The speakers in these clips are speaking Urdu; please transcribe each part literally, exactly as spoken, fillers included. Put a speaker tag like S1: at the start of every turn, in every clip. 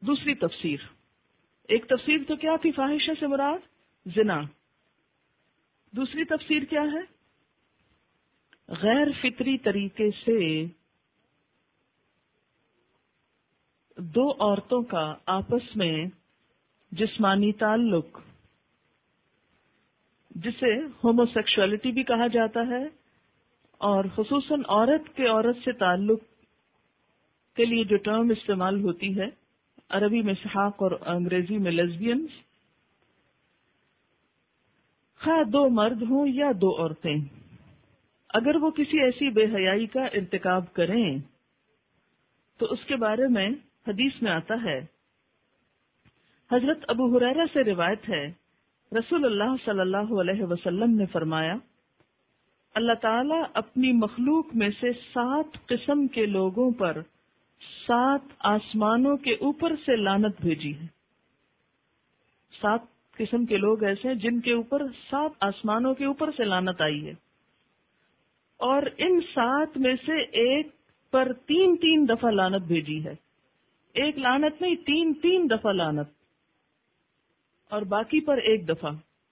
S1: دوسری تفسیر، ایک تفسیر تو کیا تھی فاحشہ سے مراد زنا، دوسری تفسیر کیا ہے؟ غیر فطری طریقے سے دو عورتوں کا آپس میں جسمانی تعلق، جسے ہومو سیکشولیٹی بھی کہا جاتا ہے، اور خصوصاً عورت کے عورت سے تعلق کے لیے جو ٹرم استعمال ہوتی ہے عربی میں سحاق اور انگریزی میں لیزبینز، خواہ دو مرد ہوں یا دو عورتیں، اگر وہ کسی ایسی بے حیائی کا ارتکاب کریں تو اس کے بارے میں حدیث میں آتا ہے، حضرت ابو ہریرہ سے روایت ہے، رسول اللہ صلی اللہ علیہ وسلم نے فرمایا، اللہ تعالیٰ اپنی مخلوق میں سے سات قسم کے لوگوں پر سات آسمانوں کے اوپر سے لعنت بھیجی ہے۔ سات قسم کے لوگ ایسے ہیں جن کے اوپر سات آسمانوں کے اوپر سے لعنت آئی ہے، اور ان سات میں سے ایک پر تین تین دفعہ لعنت بھیجی ہے، ایک لعنت نہیں، تین تین دفعہ لعنت، اور باقی پر ایک دفعہ۔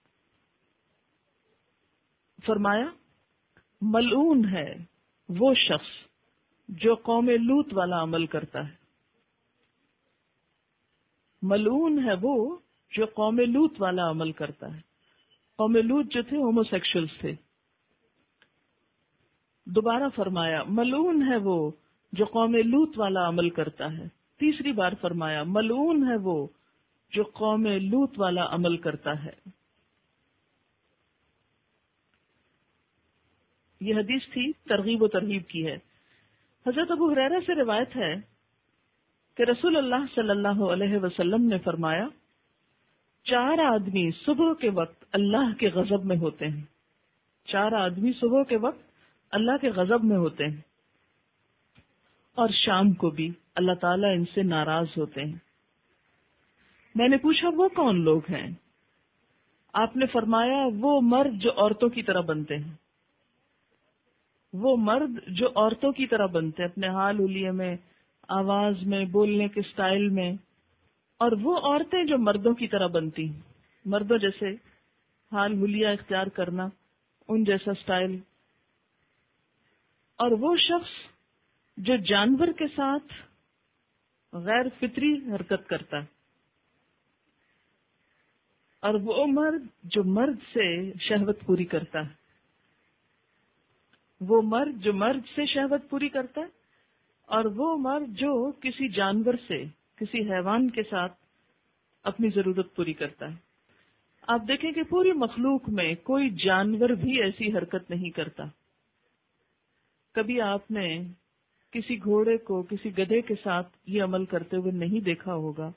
S1: فرمایا ملعون ہے وہ شخص جو قوم لوط والا عمل کرتا ہے، ملعون ہے وہ جو قوم لوط والا عمل کرتا ہے۔ قوم لوط جو تھے ہومو سیکشولز تھے۔ دوبارہ فرمایا ملعون ہے وہ جو قوم لوط والا عمل کرتا ہے۔ تیسری بار فرمایا ملعون ہے وہ جو قوم لوط والا عمل کرتا ہے۔ یہ حدیث تھی، ترغیب و ترہیب کی ہے۔ حضرت ابو ہریرہ سے روایت ہے کہ رسول اللہ صلی اللہ علیہ وسلم نے فرمایا، چار آدمی صبح کے وقت اللہ کے غضب میں ہوتے ہیں، چار آدمی صبح کے وقت اللہ کے غضب میں ہوتے ہیں، اور شام کو بھی اللہ تعالیٰ ان سے ناراض ہوتے ہیں۔ میں نے پوچھا وہ کون لوگ ہیں؟ آپ نے فرمایا وہ مرد جو عورتوں کی طرح بنتے ہیں، وہ مرد جو عورتوں کی طرح بنتے ہیں اپنے حال حلیے میں، آواز میں، بولنے کے سٹائل میں، اور وہ عورتیں جو مردوں کی طرح بنتی ہیں، مردوں جیسے حال حلیہ اختیار کرنا، ان جیسا سٹائل، اور وہ شخص جو جانور کے ساتھ غیر فطری حرکت کرتا ہے، اور وہ مرد جو مرد سے شہوت پوری کرتا ہے، وہ مرد جو مرد سے شہوت پوری کرتا ہے، اور وہ مرد جو کسی جانور سے، کسی حیوان کے ساتھ اپنی ضرورت پوری کرتا ہے۔ آپ دیکھیں کہ پوری مخلوق میں کوئی جانور بھی ایسی حرکت نہیں کرتا۔ کبھی آپ نے کسی گھوڑے کو کسی گدھے کے ساتھ یہ عمل کرتے ہوئے نہیں دیکھا ہوگا،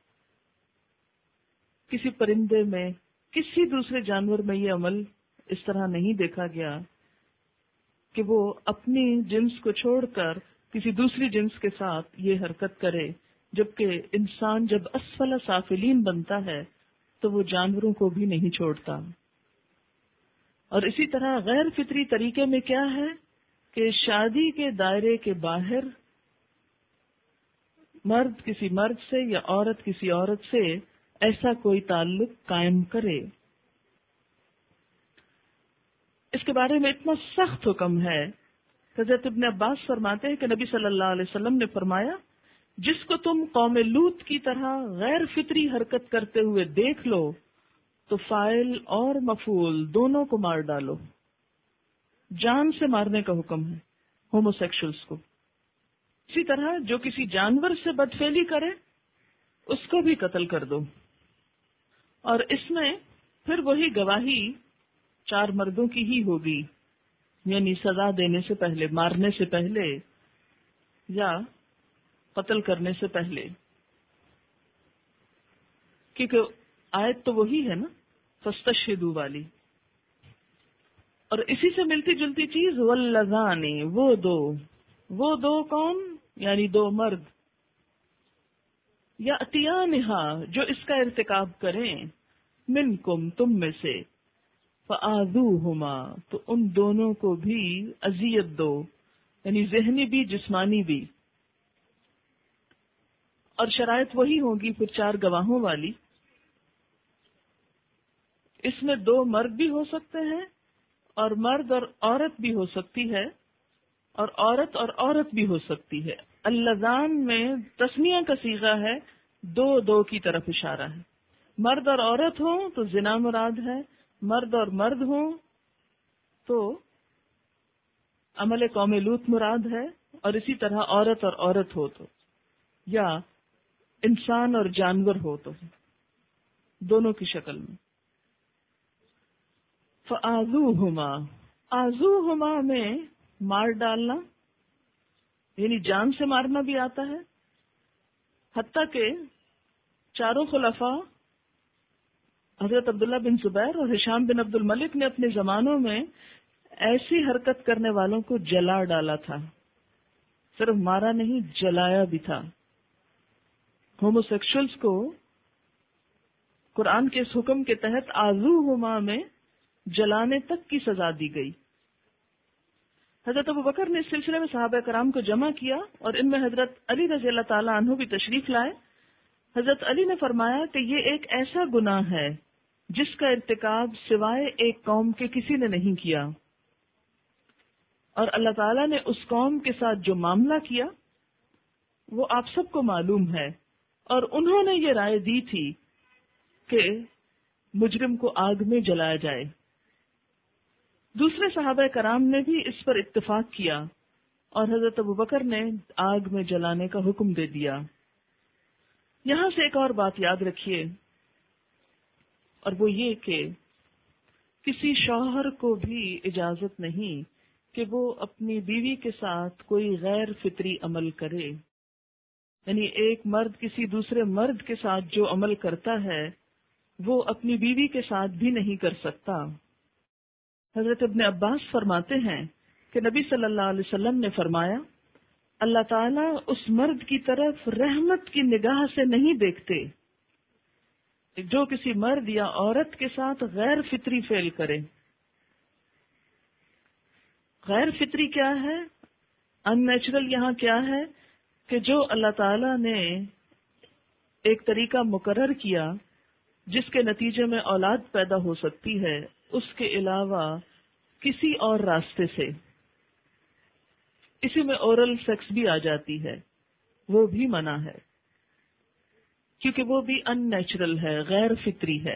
S1: کسی پرندے میں، کسی دوسرے جانور میں یہ عمل اس طرح نہیں دیکھا گیا کہ وہ اپنی جنس کو چھوڑ کر کسی دوسری جنس کے ساتھ یہ حرکت کرے، جبکہ انسان جب اسفل سافلین بنتا ہے تو وہ جانوروں کو بھی نہیں چھوڑتا۔ اور اسی طرح غیر فطری طریقے میں کیا ہے کہ شادی کے دائرے کے باہر مرد کسی مرد سے یا عورت کسی عورت سے ایسا کوئی تعلق قائم کرے۔ اس کے بارے میں اتنا سخت حکم ہے، حضرت ابن عباس فرماتے ہیں کہ نبی صلی اللہ علیہ وسلم نے فرمایا، جس کو تم قوم لوط کی طرح غیر فطری حرکت کرتے ہوئے دیکھ لو تو فاعل اور مفعول دونوں کو مار ڈالو۔ جان سے مارنے کا حکم ہے ہومو سیکشولز کو۔ اسی طرح جو کسی جانور سے بدفعلی کرے اس کو بھی قتل کر دو۔ اور اس میں پھر وہی گواہی چار مردوں کی ہی ہوگی، یعنی سزا دینے سے پہلے، مارنے سے پہلے یا قتل کرنے سے پہلے، کیونکہ آیت تو وہی ہے نا، فاستشہدوا والی۔ اور اسی سے ملتی جلتی چیز واللذان، وہ دو، وہ دو کون؟ یعنی دو مرد، یاتیانہا، جو اس کا ارتکاب کریں، منکم، تم میں سے، فآذوہما، تو ان دونوں کو بھی اذیت دو، یعنی ذہنی بھی جسمانی بھی۔ اور شرائط وہی ہوگی پھر چار گواہوں والی. اس میں دو مرد بھی ہو سکتے ہیں اور مرد اور عورت بھی ہو سکتی ہے اور عورت اور عورت بھی ہو سکتی ہے. اللذان میں تسمیہ کا صیغہ ہے، دو دو کی طرف اشارہ ہے. مرد اور عورت ہوں تو زنا مراد ہے، مرد اور مرد ہوں تو عمل قوم لوط مراد ہے، اور اسی طرح عورت اور عورت ہو تو، یا انسان اور جانور ہو تو، دونوں کی شکل میں. فَآذُوهُمَا، آذوہما میں مار ڈالنا یعنی جان سے مارنا بھی آتا ہے. حتیٰ کہ چاروں خلفاء حضرت عبداللہ بن زبیر اور ہشام بن عبد الملک نے اپنے زمانوں میں ایسی حرکت کرنے والوں کو جلا ڈالا تھا. صرف مارا نہیں، جلایا بھی تھا. ہومو سیکشولز کو قرآن کے اس حکم کے تحت آذوہما میں جلانے تک کی سزا دی گئی. حضرت ابو بکر نے اس سلسلے میں صحابہ کرام کو جمع کیا اور ان میں حضرت علی رضی اللہ تعالی عنہ بھی تشریف لائے. حضرت علی نے فرمایا کہ یہ ایک ایسا گناہ ہے جس کا ارتکاب سوائے ایک قوم کے کسی نے نہیں کیا، اور اللہ تعالیٰ نے اس قوم کے ساتھ جو معاملہ کیا وہ آپ سب کو معلوم ہے، اور انہوں نے یہ رائے دی تھی کہ مجرم کو آگ میں جلایا جائے. دوسرے صحابہ کرام نے بھی اس پر اتفاق کیا اور حضرت ابو بکر نے آگ میں جلانے کا حکم دے دیا. یہاں سے ایک اور بات یاد رکھیے، اور وہ یہ کہ کسی شوہر کو بھی اجازت نہیں کہ وہ اپنی بیوی کے ساتھ کوئی غیر فطری عمل کرے. یعنی ایک مرد کسی دوسرے مرد کے ساتھ جو عمل کرتا ہے وہ اپنی بیوی کے ساتھ بھی نہیں کر سکتا. حضرت ابن عباس فرماتے ہیں کہ نبی صلی اللہ علیہ وسلم نے فرمایا، اللہ تعالیٰ اس مرد کی طرف رحمت کی نگاہ سے نہیں دیکھتے جو کسی مرد یا عورت کے ساتھ غیر فطری فعل کرے. غیر فطری کیا ہے؟ ان نیچرل یہاں کیا ہے کہ جو اللہ تعالیٰ نے ایک طریقہ مقرر کیا جس کے نتیجے میں اولاد پیدا ہو سکتی ہے، اس کے علاوہ کسی اور راستے سے، اسی میں اورل سیکس بھی آ جاتی ہے، وہ بھی منع ہے کیونکہ وہ بھی ان نیچرل ہے، غیر فطری ہے.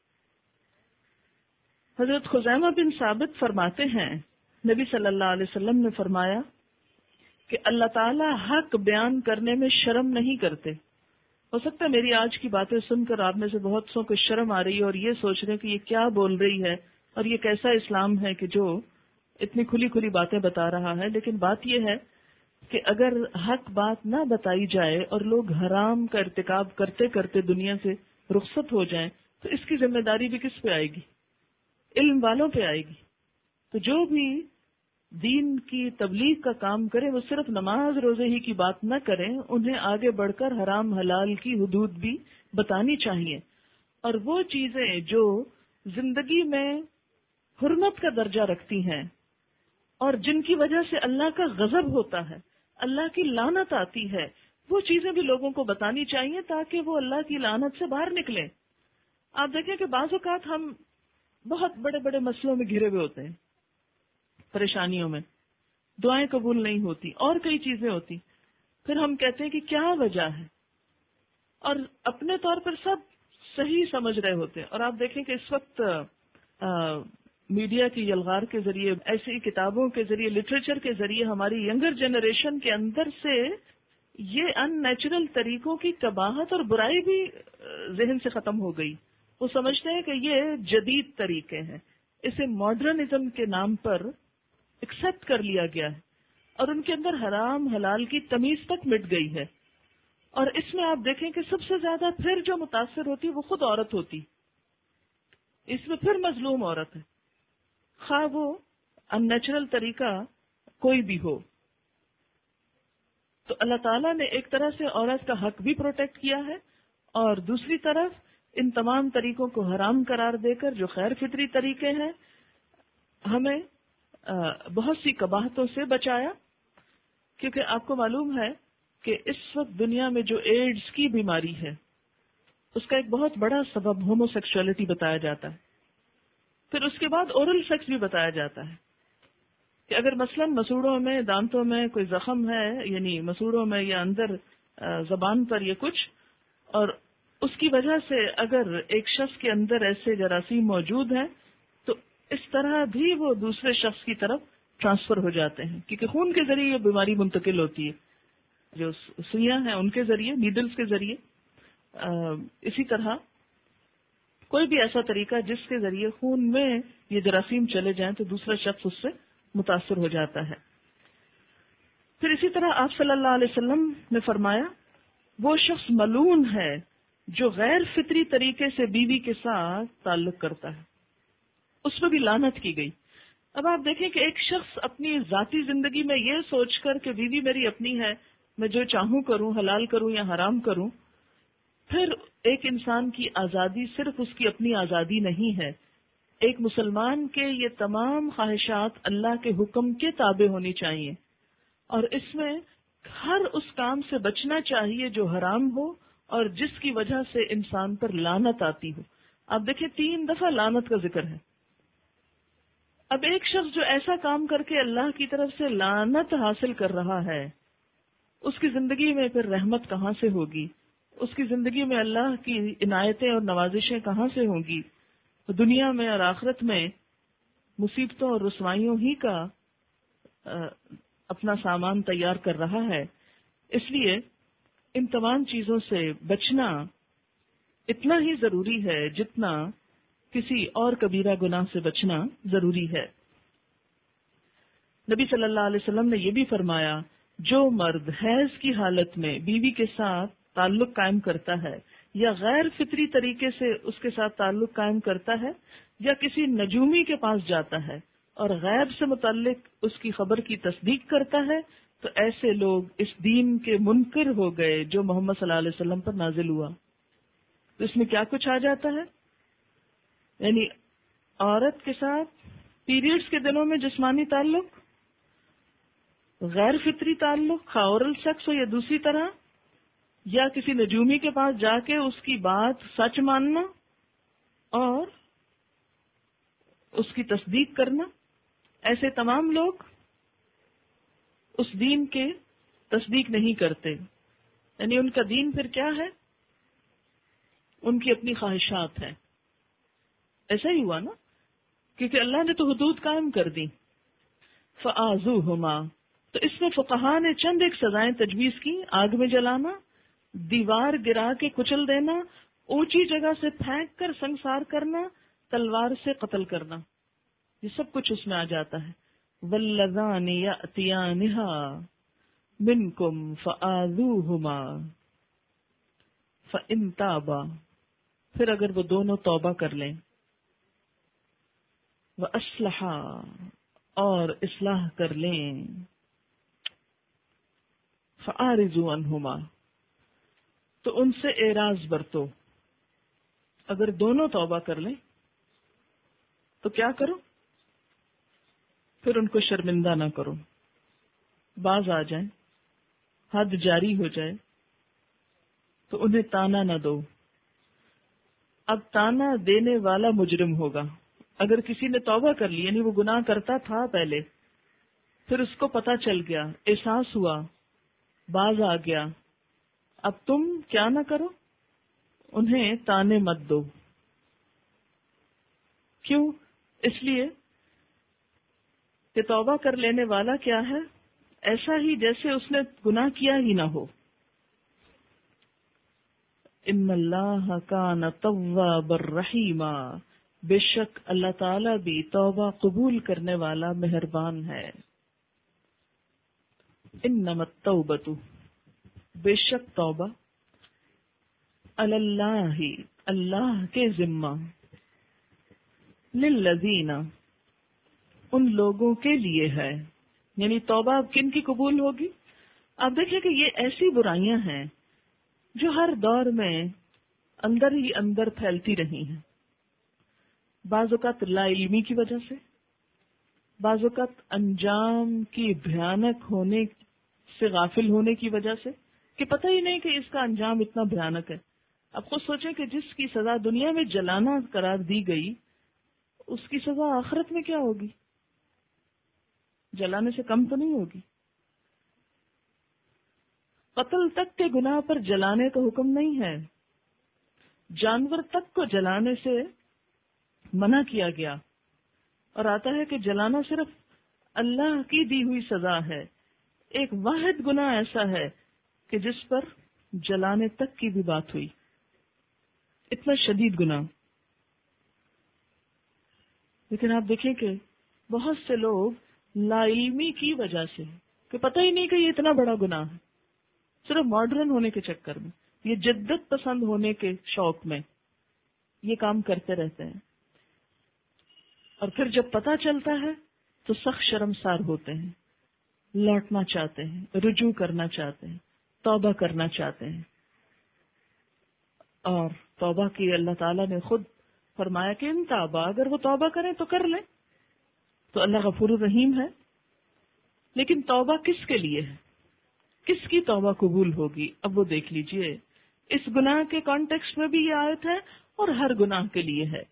S1: حضرت خزیمہ بن ثابت فرماتے ہیں نبی صلی اللہ علیہ وسلم نے فرمایا کہ اللہ تعالیٰ حق بیان کرنے میں شرم نہیں کرتے. ہو سکتا ہے میری آج کی باتیں سن کر آپ میں سے بہت سو کو شرم آ رہی ہے اور یہ سوچ رہے ہیں کہ یہ کیا بول رہی ہے اور یہ کیسا اسلام ہے کہ جو اتنی کھلی کھلی باتیں بتا رہا ہے. لیکن بات یہ ہے کہ اگر حق بات نہ بتائی جائے اور لوگ حرام کا ارتکاب کرتے کرتے دنیا سے رخصت ہو جائیں تو اس کی ذمہ داری بھی کس پہ آئے گی؟ علم والوں پہ آئے گی. تو جو بھی دین کی تبلیغ کا کام کرے وہ صرف نماز روزے ہی کی بات نہ کریں، انہیں آگے بڑھ کر حرام حلال کی حدود بھی بتانی چاہیے. اور وہ چیزیں جو زندگی میں حرمت کا درجہ رکھتی ہیں اور جن کی وجہ سے اللہ کا غضب ہوتا ہے، اللہ کی لعنت آتی ہے، وہ چیزیں بھی لوگوں کو بتانی چاہیے تاکہ وہ اللہ کی لعنت سے باہر نکلیں. آپ دیکھیں کہ بعض اوقات ہم بہت بڑے بڑے مسئلوں میں گھرے ہوئے ہوتے ہیں، پریشانیوں میں، دعائیں قبول نہیں ہوتی اور کئی چیزیں ہوتی، پھر ہم کہتے ہیں کہ کیا وجہ ہے، اور اپنے طور پر سب صحیح سمجھ رہے ہوتے ہیں. اور آپ دیکھیں کہ اس وقت آ, میڈیا کی یلغار کے ذریعے، ایسی کتابوں کے ذریعے، لٹریچر کے ذریعے ہماری ینگر جنریشن کے اندر سے یہ ان نیچرل طریقوں کی قباحت اور برائی بھی ذہن سے ختم ہو گئی. وہ سمجھتے ہیں کہ یہ جدید طریقے ہیں، اسے ماڈرنزم کے نام پر ایکسپٹ کر لیا گیا ہے اور ان کے اندر حرام حلال کی تمیز تک مٹ گئی ہے. اور اس میں آپ دیکھیں کہ سب سے زیادہ پھر جو متاثر ہوتی وہ خود عورت ہوتی، اس میں پھر مظلوم عورت ہے، خواہ وہ ان نیچرل طریقہ کوئی بھی ہو. تو اللہ تعالیٰ نے ایک طرح سے عورت کا حق بھی پروٹیکٹ کیا ہے اور دوسری طرف ان تمام طریقوں کو حرام قرار دے کر جو غیر فطری طریقے ہیں ہمیں بہت سی قباحتوں سے بچایا. کیونکہ آپ کو معلوم ہے کہ اس وقت دنیا میں جو ایڈز کی بیماری ہے اس کا ایک بہت بڑا سبب ہومو سیکسولیٹی بتایا جاتا ہے. پھر اس کے بعد اورل سیکس بھی بتایا جاتا ہے کہ اگر مثلا مسوڑوں میں دانتوں میں کوئی زخم ہے، یعنی مسوڑوں میں یا اندر زبان پر یا کچھ، اور اس کی وجہ سے اگر ایک شخص کے اندر ایسے جراثیم موجود ہیں تو اس طرح بھی وہ دوسرے شخص کی طرف ٹرانسفر ہو جاتے ہیں، کیونکہ خون کے ذریعے یہ بیماری منتقل ہوتی ہے، جو سوئیاں ہیں ان کے ذریعے، نیڈلز کے ذریعے. اسی طرح کوئی بھی ایسا طریقہ جس کے ذریعے خون میں یہ جراثیم چلے جائیں تو دوسرا شخص اس سے متاثر ہو جاتا ہے. پھر اسی طرح آپ صلی اللہ علیہ وسلم نے فرمایا وہ شخص ملعون ہے جو غیر فطری طریقے سے بیوی کے ساتھ تعلق کرتا ہے، اس میں بھی لعنت کی گئی. اب آپ دیکھیں کہ ایک شخص اپنی ذاتی زندگی میں یہ سوچ کر کہ بیوی میری اپنی ہے، میں جو چاہوں کروں، حلال کروں یا حرام کروں. پھر ایک انسان کی آزادی صرف اس کی اپنی آزادی نہیں ہے، ایک مسلمان کے یہ تمام خواہشات اللہ کے حکم کے تابع ہونی چاہیے، اور اس میں ہر اس کام سے بچنا چاہیے جو حرام ہو اور جس کی وجہ سے انسان پر لعنت آتی ہو. آپ دیکھیں تین دفعہ لعنت کا ذکر ہے. اب ایک شخص جو ایسا کام کر کے اللہ کی طرف سے لعنت حاصل کر رہا ہے، اس کی زندگی میں پھر رحمت کہاں سے ہوگی؟ اس کی زندگی میں اللہ کی عنایتیں اور نوازشیں کہاں سے ہوں گی؟ دنیا میں اور آخرت میں مصیبتوں اور رسوائیوں ہی کا اپنا سامان تیار کر رہا ہے. اس لیے ان تمام چیزوں سے بچنا اتنا ہی ضروری ہے جتنا کسی اور کبیرہ گناہ سے بچنا ضروری ہے. نبی صلی اللہ علیہ وسلم نے یہ بھی فرمایا جو مرد حیض کی حالت میں بیوی کے ساتھ تعلق قائم کرتا ہے یا غیر فطری طریقے سے اس کے ساتھ تعلق قائم کرتا ہے یا کسی نجومی کے پاس جاتا ہے اور غیب سے متعلق اس کی خبر کی تصدیق کرتا ہے تو ایسے لوگ اس دین کے منکر ہو گئے جو محمد صلی اللہ علیہ وسلم پر نازل ہوا. تو اس میں کیا کچھ آ جاتا ہے؟ یعنی عورت کے ساتھ پیریڈز کے دنوں میں جسمانی تعلق، غیر فطری تعلق، خواہ اورل سیکس ہو یا دوسری طرح، یا کسی نجومی کے پاس جا کے اس کی بات سچ ماننا اور اس کی تصدیق کرنا. ایسے تمام لوگ اس دین کے تصدیق نہیں کرتے. یعنی ان کا دین پھر کیا ہے؟ ان کی اپنی خواہشات ہیں. ایسا ہی ہوا نا، کیونکہ اللہ نے تو حدود قائم کر دی. فآذوہما، تو اس میں فقہا نے چند ایک سزائیں تجویز کی: آگ میں جلانا، دیوار گرا کے کچل دینا، اونچی جگہ سے پھینک کر سنگسار کرنا، تلوار سے قتل کرنا. یہ سب کچھ اس میں آ جاتا ہے. واللذان یأتیانہا منکم فآذوہما فإن تابا، پھر اگر وہ دونوں توبہ کر لیں، وأصلحا، اور اصلاح کر لیں، فأعرضوا عنہما، تو ان سے اعراض برتو. اگر دونوں توبہ کر لیں تو کیا کرو؟ پھر ان کو شرمندہ نہ کرو، باز آ جائیں، حد جاری ہو جائے تو انہیں تانا نہ دو. اب تانا دینے والا مجرم ہوگا. اگر کسی نے توبہ کر لی، یعنی وہ گناہ کرتا تھا پہلے، پھر اس کو پتہ چل گیا، احساس ہوا، باز آ گیا، اب تم کیا نہ کرو، انہیں تانے مت دو. کیوں؟ اس لیے کہ توبہ کر لینے والا کیا ہے؟ ایسا ہی جیسے اس نے گناہ کیا ہی نہ ہو. ان اللہ کان توابا رحیما، بے شک اللہ تعالی بھی توبہ قبول کرنے والا مہربان ہے. انما التوبۃ، بے شک توبہ، علی اللہ، اللہ کے ذمہ، للذین، ان لوگوں کے لیے ہے. یعنی توبہ اب کن کی قبول ہوگی؟ آپ دیکھیں کہ یہ ایسی برائیاں ہیں جو ہر دور میں اندر ہی اندر پھیلتی رہی ہیں. بعض اوقات لا علمی کی وجہ سے، بعض اوقات انجام کی بھیانک ہونے سے غافل ہونے کی وجہ سے، کہ پتہ ہی نہیں کہ اس کا انجام اتنا بھیانک ہے. اب خود سوچیں کہ جس کی سزا دنیا میں جلانا قرار دی گئی، اس کی سزا آخرت میں کیا ہوگی؟ جلانے سے کم تو نہیں ہوگی. قتل تک کے گناہ پر جلانے کا حکم نہیں ہے، جانور تک کو جلانے سے منع کیا گیا. اور آتا ہے کہ جلانا صرف اللہ کی دی ہوئی سزا ہے. ایک واحد گناہ ایسا ہے کہ جس پر جلانے تک کی بھی بات ہوئی، اتنا شدید گناہ. لیکن آپ دیکھیں کہ بہت سے لوگ لا علمی کی وجہ سے، کہ پتہ ہی نہیں کہ یہ اتنا بڑا گناہ ہے، صرف ماڈرن ہونے کے چکر میں، یہ جدت پسند ہونے کے شوق میں یہ کام کرتے رہتے ہیں. اور پھر جب پتہ چلتا ہے تو سخت شرمسار ہوتے ہیں، لوٹنا چاہتے ہیں، رجوع کرنا چاہتے ہیں، توبہ کرنا چاہتے ہیں. اور توبہ کی اللہ تعالیٰ نے خود فرمایا کہ ان توبہ، اگر وہ توبہ کریں تو کر لیں، تو اللہ غفور الرحیم ہے. لیکن توبہ کس کے لیے ہے؟ کس کی توبہ قبول ہوگی؟ اب وہ دیکھ لیجئے. اس گناہ کے کانٹیکسٹ میں بھی یہ آیت ہے اور ہر گناہ کے لیے ہے.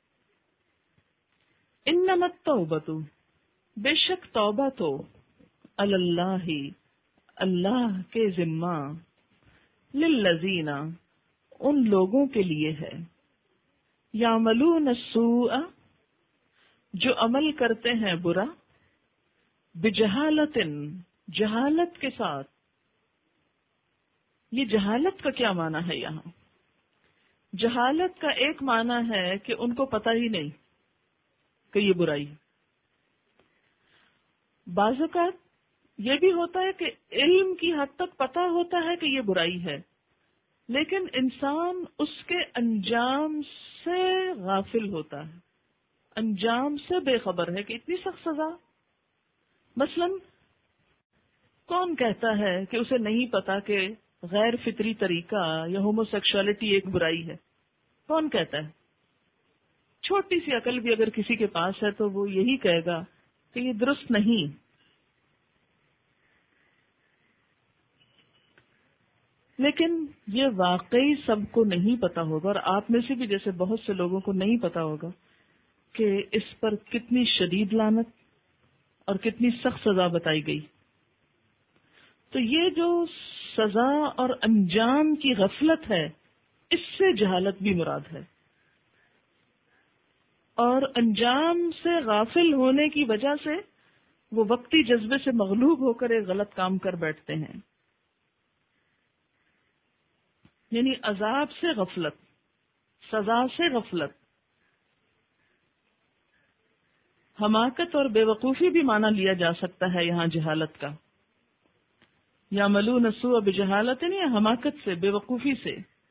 S1: انما التوبۃ، بے شک توبہ تو اللہ، اللہ کے ذمہ، للذین، ان لوگوں کے لیے ہے، یعملون السوء، جو عمل کرتے ہیں برا، بجہالت، جہالت کے ساتھ. یہ جہالت کا کیا معنی ہے یہاں؟ جہالت کا ایک معنی ہے کہ ان کو پتہ ہی نہیں کہ یہ برائی. بعض اوقات یہ بھی ہوتا ہے کہ علم کی حد تک پتہ ہوتا ہے کہ یہ برائی ہے، لیکن انسان اس کے انجام سے غافل ہوتا ہے، انجام سے بے خبر ہے کہ اتنی سخت سزا. مثلا کون کہتا ہے کہ اسے نہیں پتا کہ غیر فطری طریقہ یا ہومو سیکشوالٹی ایک برائی ہے؟ کون کہتا ہے؟ چھوٹی سی عقل بھی اگر کسی کے پاس ہے تو وہ یہی کہے گا کہ یہ درست نہیں. لیکن یہ واقعی سب کو نہیں پتا ہوگا، اور آپ میں سے بھی جیسے بہت سے لوگوں کو نہیں پتا ہوگا کہ اس پر کتنی شدید لعنت اور کتنی سخت سزا بتائی گئی. تو یہ جو سزا اور انجام کی غفلت ہے، اس سے جہالت بھی مراد ہے. اور انجام سے غافل ہونے کی وجہ سے وہ وقتی جذبے سے مغلوب ہو کر ایک غلط کام کر بیٹھتے ہیں. یعنی عذاب سے غفلت، سزا سے غفلت. حماقت اور بے وقوفی بھی مانا لیا جا سکتا ہے یہاں جہالت کا. یعملون السوء بجہالت، یا حماقت سے، بے وقوفی سے.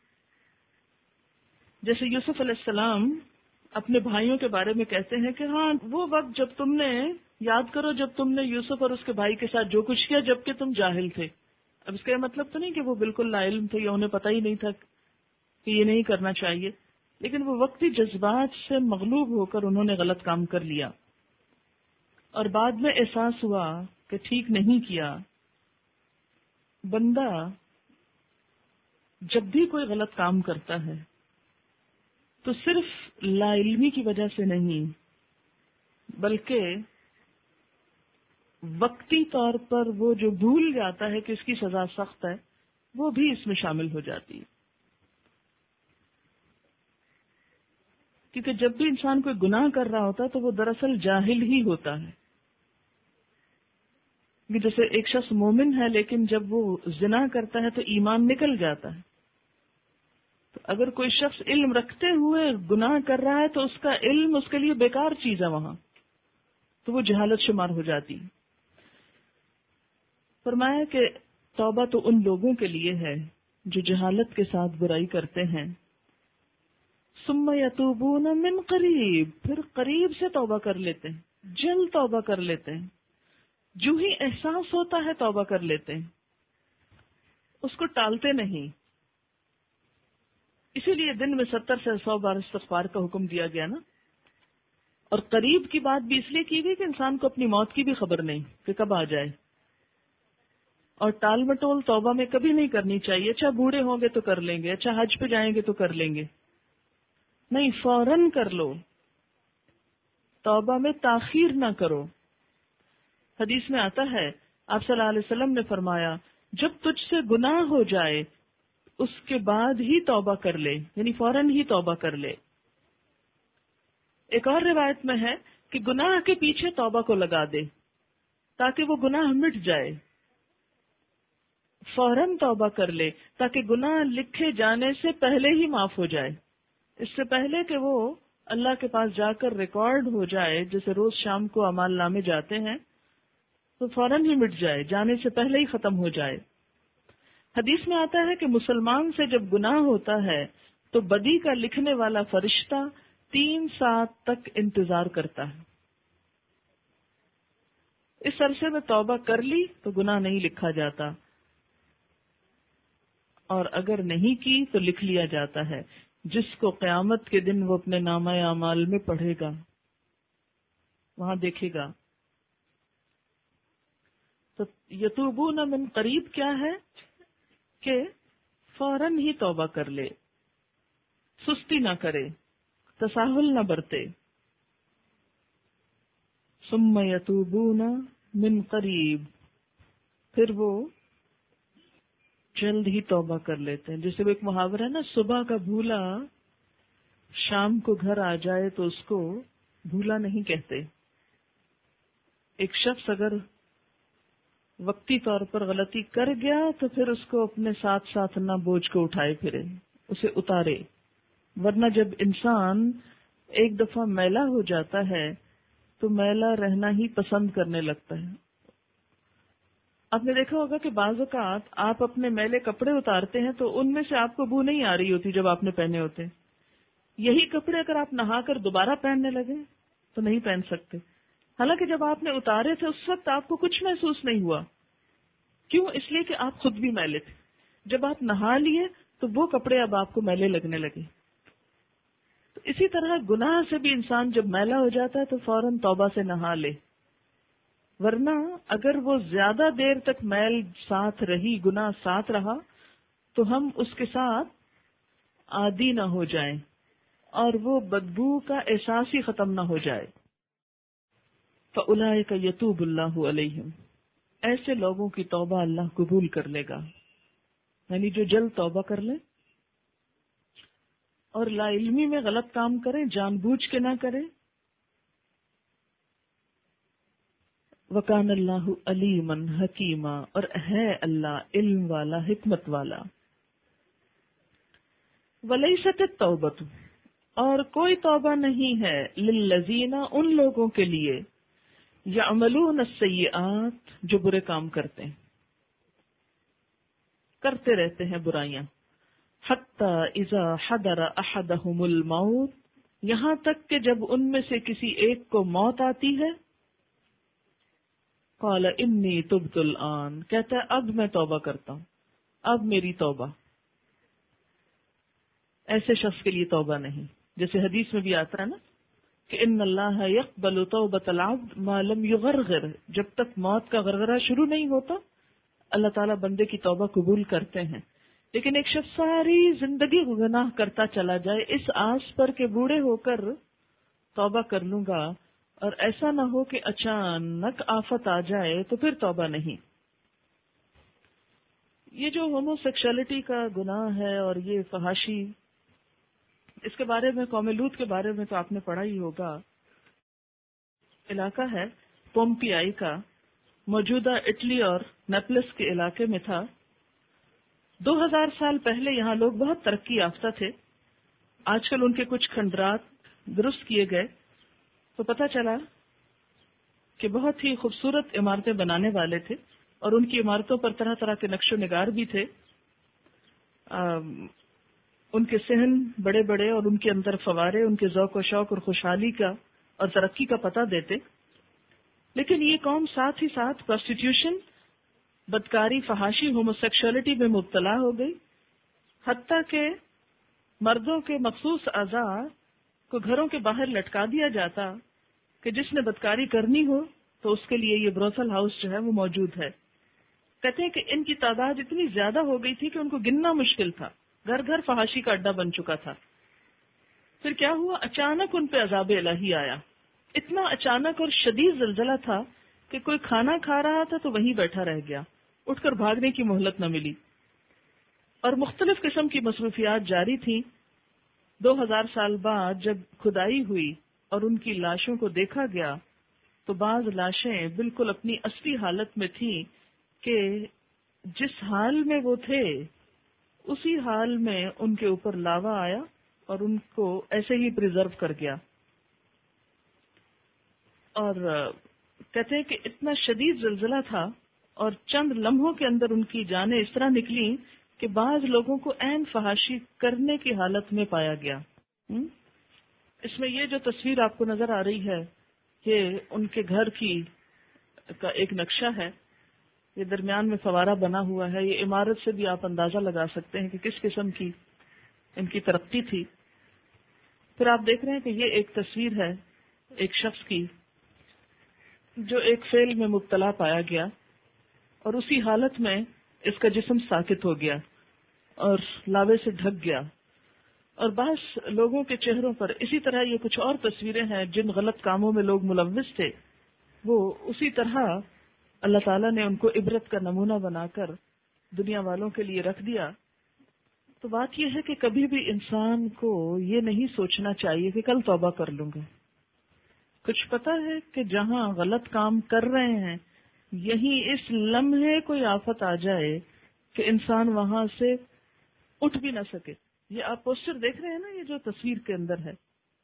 S1: جیسے یوسف علیہ السلام اپنے بھائیوں کے بارے میں کہتے ہیں کہ ہاں وہ وقت جب تم نے، یاد کرو جب تم نے یوسف اور اس کے بھائی کے ساتھ جو کچھ کیا جبکہ تم جاہل تھے. اب اس کا یہ مطلب تو نہیں کہ وہ بالکل لا علم تھے یا انہیں پتہ ہی نہیں تھا کہ یہ نہیں کرنا چاہیے، لیکن وہ وقتی جذبات سے مغلوب ہو کر انہوں نے غلط کام کر لیا، اور بعد میں احساس ہوا کہ ٹھیک نہیں کیا. بندہ جب بھی کوئی غلط کام کرتا ہے تو صرف لا علمی کی وجہ سے نہیں، بلکہ وقتی طور پر وہ جو بھول جاتا ہے کہ اس کی سزا سخت ہے، وہ بھی اس میں شامل ہو جاتی ہے. کیونکہ جب بھی انسان کوئی گناہ کر رہا ہوتا ہے تو وہ دراصل جاہل ہی ہوتا ہے. جیسے ایک شخص مومن ہے لیکن جب وہ زنا کرتا ہے تو ایمان نکل جاتا ہے. تو اگر کوئی شخص علم رکھتے ہوئے گناہ کر رہا ہے تو اس کا علم اس کے لیے بیکار چیز ہے، وہاں تو وہ جہالت شمار ہو جاتی. فرمایا کہ توبہ تو ان لوگوں کے لیے ہے جو جہالت کے ساتھ برائی کرتے ہیں. ثم یتوبون من قریب، پھر قریب سے توبہ کر لیتے ہیں، جلد توبہ کر لیتے ہیں، جو ہی احساس ہوتا ہے توبہ کر لیتے ہیں، اس کو ٹالتے نہیں. اسی لیے دن میں ستر سے سو بار استغفار کا حکم دیا گیا نا. اور قریب کی بات بھی اس لیے کی گئی کہ انسان کو اپنی موت کی بھی خبر نہیں کہ کب آ جائے. اور ٹال مٹول توبہ میں کبھی نہیں کرنی چاہیے، اچھا بوڑھے ہوں گے تو کر لیں گے، اچھا حج پہ جائیں گے تو کر لیں گے، نہیں، فوراً کر لو، توبہ میں تاخیر نہ کرو۔ حدیث میں آتا ہے آپ صلی اللہ علیہ وسلم نے فرمایا جب تجھ سے گناہ ہو جائے اس کے بعد ہی توبہ کر لے، یعنی فوراً ہی توبہ کر لے۔ ایک اور روایت میں ہے کہ گناہ کے پیچھے توبہ کو لگا دے تاکہ وہ گناہ مٹ جائے، فوراً توبہ کر لے تاکہ گناہ لکھے جانے سے پہلے ہی معاف ہو جائے، اس سے پہلے کہ وہ اللہ کے پاس جا کر ریکارڈ ہو جائے، جیسے روز شام کو اعمال نامے جاتے ہیں تو فوراً ہی مٹ جائے، جانے سے پہلے ہی ختم ہو جائے۔ حدیث میں آتا ہے کہ مسلمان سے جب گناہ ہوتا ہے تو بدی کا لکھنے والا فرشتہ تین سال تک انتظار کرتا ہے، اس عرصے میں توبہ کر لی تو گناہ نہیں لکھا جاتا، اور اگر نہیں کی تو لکھ لیا جاتا ہے، جس کو قیامت کے دن وہ اپنے نامہ اعمال میں پڑھے گا، وہاں دیکھے گا۔ تو یتوبون من قریب کیا ہے کہ فوراً ہی توبہ کر لے، سستی نہ کرے، تساہل نہ برتے۔ ثم یتوبون من قریب، پھر وہ جلد ہی توبہ کر لیتے ہیں۔ جیسے وہ ایک محاورہ ہے نا، صبح کا بھولا شام کو گھر آ جائے تو اس کو بھولا نہیں کہتے۔ ایک شخص اگر وقتی طور پر غلطی کر گیا تو پھر اس کو اپنے ساتھ ساتھ نہ بوجھ کو اٹھائے پھرے، اسے اتارے، ورنہ جب انسان ایک دفعہ میلا ہو جاتا ہے تو میلا رہنا ہی پسند کرنے لگتا ہے۔ آپ نے دیکھا ہوگا کہ بعض اوقات آپ اپنے میلے کپڑے اتارتے ہیں تو ان میں سے آپ کو بو نہیں آ رہی ہوتی جب آپ نے پہنے ہوتے ہیں، یہی کپڑے اگر آپ نہا کر دوبارہ پہننے لگے تو نہیں پہن سکتے، حالانکہ جب آپ نے اتارے تھے اس وقت آپ کو کچھ محسوس نہیں ہوا۔ کیوں؟ اس لیے کہ آپ خود بھی میلے تھے، جب آپ نہا لیے تو وہ کپڑے اب آپ کو میلے لگنے لگے۔ تو اسی طرح گناہ سے بھی انسان جب میلا ہو جاتا ہے تو فوراً توبہ سے نہا لے، ورنہ اگر وہ زیادہ دیر تک میل ساتھ رہی، گناہ ساتھ رہا، تو ہم اس کے ساتھ عادی نہ ہو جائیں اور وہ بدبو کا احساس ہی ختم نہ ہو جائے۔ فَأُولَٰئِكَ يَتُوبُ اللَّهُ عَلَيْهِمْ، ایسے لوگوں کی توبہ اللہ قبول کر لے گا، یعنی جو جلد توبہ کر لیں اور لا علمی میں غلط کام کریں، جان بوجھ کے نہ کریں۔ وَكَانَ اللَّهُ عَلِيمًا حَكِيمًا، اور ہے اللہ علم والا، حکمت والا۔ وَلَيْسَتِ التَّوْبَةُ، اور کوئی توبہ نہیں ہے، لِلَّذِينَ، ان لوگوں کے لیے، يَعْمَلُونَ السَّيِّئَاتِ، جو برے کام کرتے ہیں، کرتے رہتے ہیں برائیاں، حَتَّى إِذَا حَضَرَ أَحَدَهُمُ الْمَوْتُ، یہاں تک کہ جب ان میں سے کسی ایک کو موت آتی ہے، قَالَ إِنِّي تُبْتُ الْآنَ، کہتا ہے اب میں توبہ کرتا ہوں، اب میری توبہ۔ ایسے شخص کے لیے توبہ نہیں، جیسے حدیث میں بھی آتا ہے نا کہ ان اللہ یقبل توبۃ العبد ما لم یغرغر، جب تک موت کا غرغرہ شروع نہیں ہوتا اللہ تعالیٰ بندے کی توبہ قبول کرتے ہیں۔ لیکن ایک شخص ساری زندگی گناہ کرتا چلا جائے اس آس پر کہ بوڑھے ہو کر توبہ کر لوں گا، اور ایسا نہ ہو کہ اچانک آفت آ جائے تو پھر توبہ نہیں۔ یہ جو ہومو سیکشولیٹی کا گناہ ہے اور یہ فحاشی، اس کے بارے میں قوم لوط کے بارے میں تو آپ نے پڑھا ہی ہوگا۔ علاقہ ہے پومپیائی کا، موجودہ اٹلی اور نیپلس کے علاقے میں تھا۔ دو ہزار سال پہلے یہاں لوگ بہت ترقی یافتہ تھے، آج کل ان کے کچھ کھنڈرات درست کیے گئے تو پتہ چلا کہ بہت ہی خوبصورت عمارتیں بنانے والے تھے، اور ان کی عمارتوں پر طرح طرح کے نقش و نگار بھی تھے، ان کے صحن بڑے بڑے اور ان کے اندر فوارے ان کے ذوق و شوق اور خوشحالی کا اور ترقی کا پتہ دیتے۔ لیکن یہ قوم ساتھ ہی ساتھ پروسٹیٹیوشن، بدکاری، فحاشی، ہومو سیکشولیٹی میں مبتلا ہو گئی، حتیٰ کہ مردوں کے مخصوص اعضاء کو گھروں کے باہر لٹکا دیا جاتا کہ جس نے بدکاری کرنی ہو تو اس کے لیے یہ بروتھل ہاؤس جو ہے وہ موجود ہے۔ کہتے ہیں کہ ان کی تعداد اتنی زیادہ ہو گئی تھی کہ ان کو گننا مشکل تھا، گھر گھر فحاشی کا اڈا بن چکا تھا۔ پھر کیا ہوا، اچانک ان پہ عذاب الہی آیا، اتنا اچانک اور شدید زلزلہ تھا کہ کوئی کھانا کھا رہا تھا تو وہیں بیٹھا رہ گیا، اٹھ کر بھاگنے کی مہلت نہ ملی، اور مختلف قسم کی مصروفیات جاری تھیں۔ دو ہزار سال بعد جب کھدائی ہوئی اور ان کی لاشوں کو دیکھا گیا تو بعض لاشیں بالکل اپنی اصلی حالت میں تھیں کہ جس حال میں وہ تھے اسی حال میں ان کے اوپر لاوا آیا اور ان کو ایسے ہی پریزرو کر گیا۔ اور کہتے ہیں کہ اتنا شدید زلزلہ تھا اور چند لمحوں کے اندر ان کی جانیں اس طرح نکلی کہ بعض لوگوں کو عین فحاشی کرنے کی حالت میں پایا گیا۔ اس میں یہ جو تصویر آپ کو نظر آ رہی ہے یہ ان کے گھر کی کا ایک نقشہ ہے، یہ درمیان میں فوارہ بنا ہوا ہے، یہ عمارت سے بھی آپ اندازہ لگا سکتے ہیں کہ کس قسم کی ان کی ترقی تھی۔ پھر آپ دیکھ رہے ہیں کہ یہ ایک تصویر ہے ایک شخص کی جو ایک فعل میں مبتلا پایا گیا اور اسی حالت میں اس کا جسم ساکت ہو گیا اور لاوے سے ڈھک گیا۔ اور بعض لوگوں کے چہروں پر اسی طرح یہ کچھ اور تصویریں ہیں جن غلط کاموں میں لوگ ملوث تھے، وہ اسی طرح اللہ تعالیٰ نے ان کو عبرت کا نمونہ بنا کر دنیا والوں کے لیے رکھ دیا۔ تو بات یہ ہے کہ کبھی بھی انسان کو یہ نہیں سوچنا چاہیے کہ کل توبہ کر لوں گا۔ کچھ پتہ ہے کہ جہاں غلط کام کر رہے ہیں یہیں اس لمحے کوئی آفت آ جائے کہ انسان وہاں سے اٹھ بھی نہ سکے۔ یہ آپ پوسٹر دیکھ رہے ہیں نا، یہ جو تصویر کے اندر ہے۔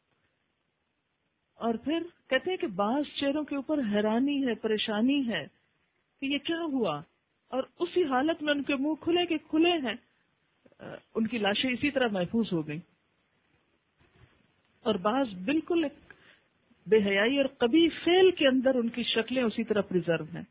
S1: اور پھر کہتے ہیں کہ بعض چہروں کے اوپر حیرانی ہے، پریشانی ہے کہ یہ کیا ہوا، اور اسی حالت میں ان کے منہ کھلے کے کھلے ہیں، ان کی لاشیں اسی طرح محفوظ ہو گئیں۔ اور بعض بالکل ایک بے حیائی اور قبیح فعل کے اندر ان کی شکلیں اسی طرح پریزرو ہیں۔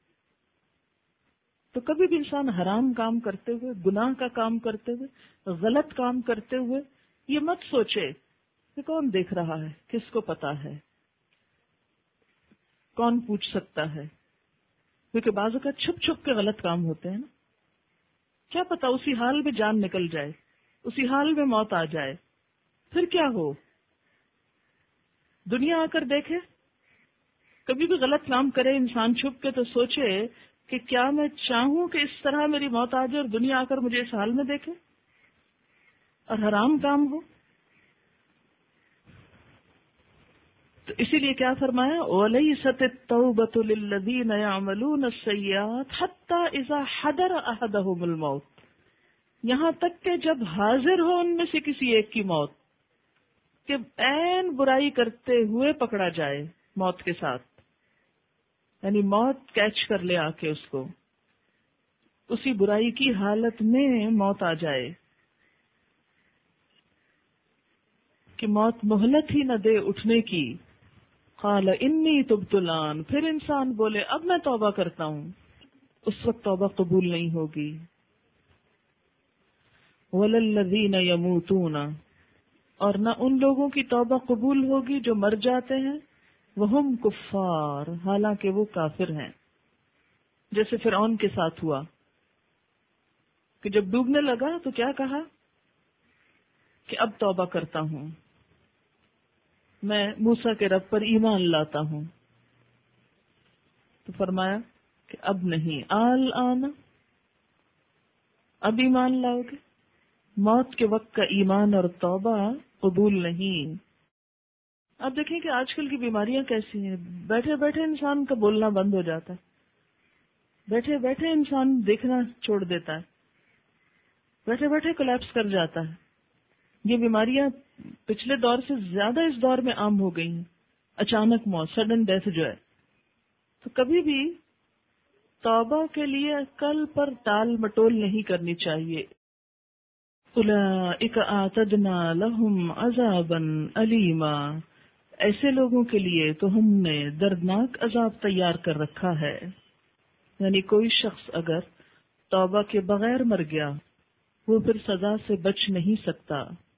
S1: تو کبھی بھی انسان حرام کام کرتے ہوئے، گناہ کا کام کرتے ہوئے، غلط کام کرتے ہوئے یہ مت سوچے کہ کون دیکھ رہا ہے، کس کو پتا ہے، کون پوچھ سکتا ہے، کیونکہ بعض اوقات چھپ چھپ کے غلط کام ہوتے ہیں نا، کیا پتا اسی حال میں جان نکل جائے، اسی حال میں موت آ جائے، پھر کیا ہو۔ دنیا آ کر دیکھے، کبھی بھی غلط کام کرے انسان چھپ کے تو سوچے کہ کیا میں چاہوں کہ اس طرح میری موت آ جائے اور دنیا آ کر مجھے اس حال میں دیکھے، اور حرام کام ہو۔ تو اسی لیے کیا فرمایا، وَلَيْسَتِ التَّوْبَةُ لِلَّذِينَ يَعْمَلُونَ السَّيِّئَاتِ حَتَّى إِذَا حَضَرَ أَحَدَهُمُ الْمَوْتُ، یہاں تک کہ جب حاضر ہو ان میں سے کسی ایک کی موت، کہ عین برائی کرتے ہوئے پکڑا جائے موت کے ساتھ، یعنی موت کیچ کر لے آ کے اس کو، اسی برائی کی حالت میں موت آ جائے کہ موت مہلت ہی نہ دے اٹھنے کی۔ قال انی تبت الآن، پھر انسان بولے اب میں توبہ کرتا ہوں، اس وقت توبہ قبول نہیں ہوگی۔ وَلَلَّذِينَ يَمُوتُونَ، اور نہ ان لوگوں کی توبہ قبول ہوگی جو مر جاتے ہیں، وَهُمْ کفار، حالانکہ وہ کافر ہیں، جیسے فرعون کے ساتھ ہوا کہ جب ڈوبنے لگا تو کیا کہا کہ اب توبہ کرتا ہوں، میں موسیٰ کے رب پر ایمان لاتا ہوں۔ تو فرمایا کہ اب نہیں، آل آنا، اب ایمان لاؤ گے، موت کے وقت کا ایمان اور توبہ قبول نہیں۔ اب دیکھیں کہ آج کل کی بیماریاں کیسی ہیں، بیٹھے بیٹھے انسان کا بولنا بند ہو جاتا ہے، بیٹھے بیٹھے انسان دیکھنا چھوڑ دیتا ہے، بیٹھے بیٹھے کولیپس کر جاتا ہے۔ یہ بیماریاں پچھلے دور سے زیادہ اس دور میں عام ہو گئی ہیں، اچانک موت، سڈن ڈیتھ جو ہے۔ تو کبھی بھی توبہ کے لیے کل پر ٹال مٹول نہیں کرنی چاہیے۔ اولئک اعتدنا لہم عذابا علیما، ایسے لوگوں کے لیے تو ہم نے دردناک عذاب تیار کر رکھا ہے۔ یعنی کوئی شخص اگر توبہ کے بغیر مر گیا وہ پھر سزا سے بچ نہیں سکتا۔